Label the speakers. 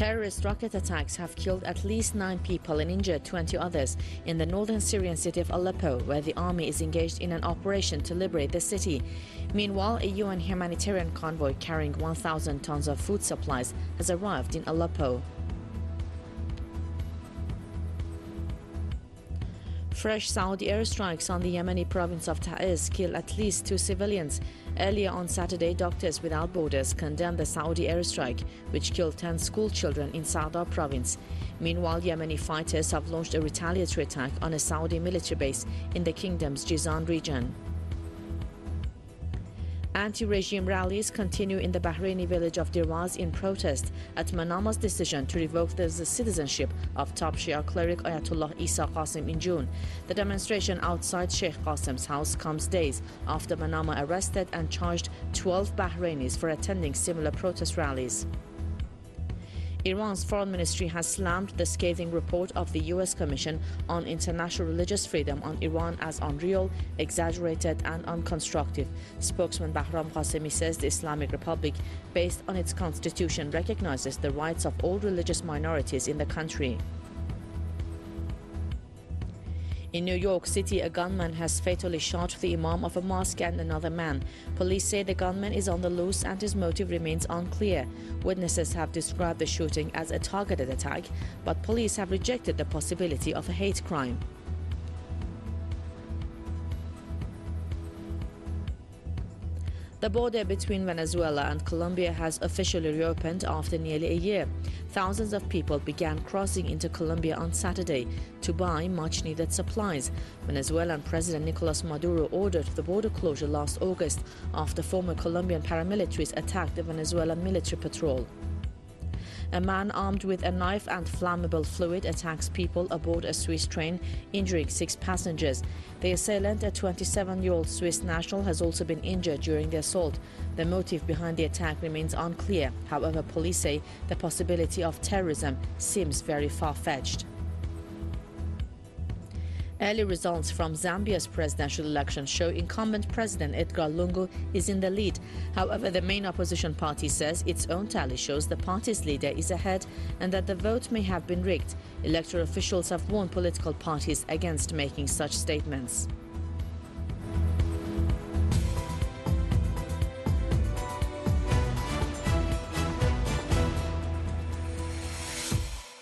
Speaker 1: Terrorist rocket attacks have killed at least 9 people and injured 20 others in the northern Syrian city of Aleppo, where the army is engaged in an operation to liberate the city. Meanwhile, a UN humanitarian convoy carrying 1,000 tons of food supplies has arrived in Aleppo. Fresh Saudi airstrikes on the Yemeni province of Taiz killed at least 2 civilians. Earlier on Saturday, Doctors Without Borders condemned the Saudi airstrike, which killed 10 school children in Sa'da province. Meanwhile, Yemeni fighters have launched a retaliatory attack on a Saudi military base in the kingdom's Jizan region. Anti-regime rallies continue in the Bahraini village of Diraz in protest at Manama's decision to revoke the citizenship of top Shia cleric Ayatollah Isa Qasim in June. The demonstration outside Sheikh Qasim's house comes days after Manama arrested and charged 12 Bahrainis for attending similar protest rallies. Iran's foreign ministry has slammed the scathing report of the U.S. Commission on International Religious Freedom on Iran as unreal, exaggerated and unconstructive. Spokesman Bahram Qasemi says the Islamic Republic, based on its constitution, recognizes the rights of all religious minorities in the country. In New York City, a gunman has fatally shot the imam of a mosque and another man. Police say the gunman is on the loose and his motive remains unclear. Witnesses have described the shooting as a targeted attack, but police have rejected the possibility of a hate crime. The border between Venezuela and Colombia has officially reopened after nearly a year. Thousands of people began crossing into Colombia on Saturday to buy much-needed supplies. Venezuelan President Nicolas Maduro ordered the border closure last August after former Colombian paramilitaries attacked the Venezuelan military patrol. A man armed with a knife and flammable fluid attacks people aboard a Swiss train, injuring 6 passengers. The assailant, a 27-year-old Swiss national, has also been injured during the assault. The motive behind the attack remains unclear. However, police say the possibility of terrorism seems very far-fetched. Early results from Zambia's presidential election show incumbent President Edgar Lungu is in the lead. However, the main opposition party says its own tally shows the party's leader is ahead and that the vote may have been rigged. Electoral officials have warned political parties against making such statements.